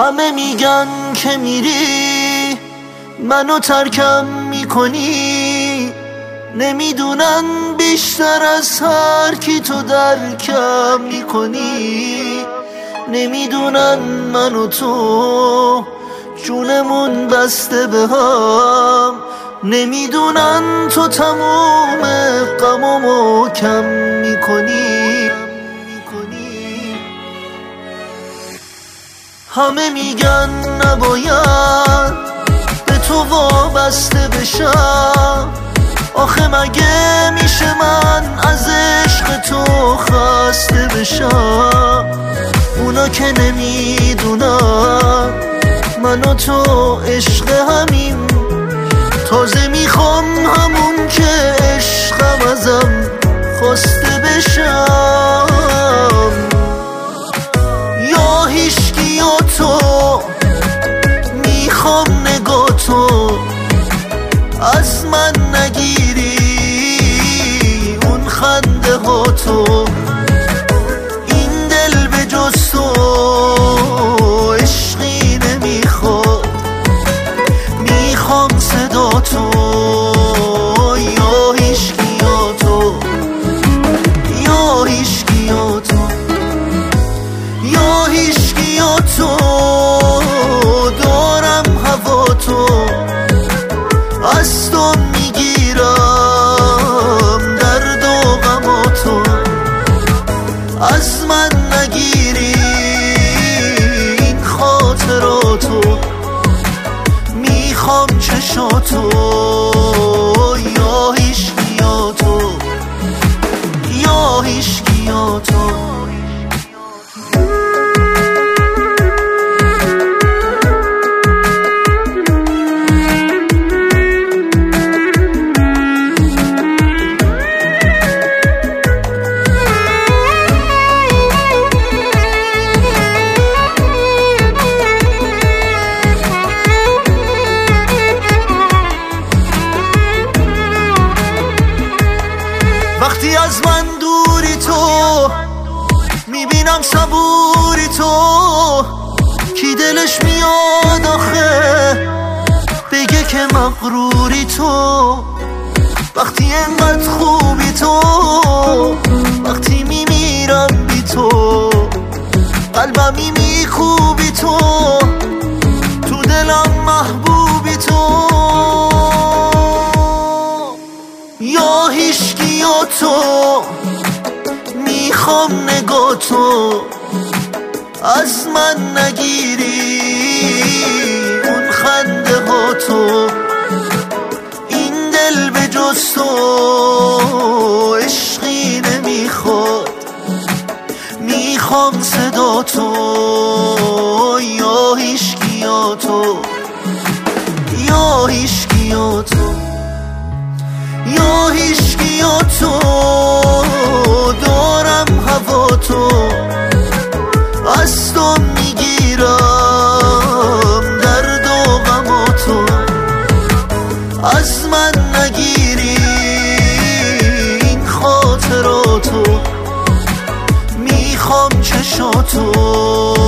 همه میگن که میری منو ترکم میکنی، نمیدونن بیشتر از هر کی تو درکم میکنی. نمیدونن من و تو جونمون بسته به هم، نمیدونن تو تموم غمامو کم میکنی. همه میگن نباید به تو وابسته بشم، آخه مگه میشه من از عشق تو خسته بشم؟ اونا که نمیدونم من و تو عشق همیم، تازه میخوام همون که عشقم ازم خواسته بشم. یا هیچکی یا تو، میخوام نگاه تو از من نگیری، اون خنده ها تو، این دل به جز تو عشقی نمیخواد، میخوام صدا تو. یا هیچکی یا تو، یا هیچکی یا تو، یا هیچکی یا تو، دارم هوا تو، از تو میگیرم درد و غماتو، از من نگیری این خاطراتو، میخوام چشاتو. یا هیچکی یا تو، یا هیچکی یا تو. وقتی از من دوری تو، میبینم صبوری تو، کی دلش میاد آخه بگه که مغروری تو. وقتی انقدر خوبی تو، وقتی میمیرم بی تو، قلبم میکوبی تو، تو دلم محبوبی تو. یا هیچکی یا تو، میخوام نگاه تو، از من نگیری اون خنده ها تو، این دل به جز تو عشقی نمیخواد، میخوام صدا تو. یا هیچکی یا تو، یا هیچکی یا تو، یا هیچکی یا تو، دارم هوا تو، از تو میگیرم درد و غماتو، از من نگیری این خاطراتو، میخوام چشاتو.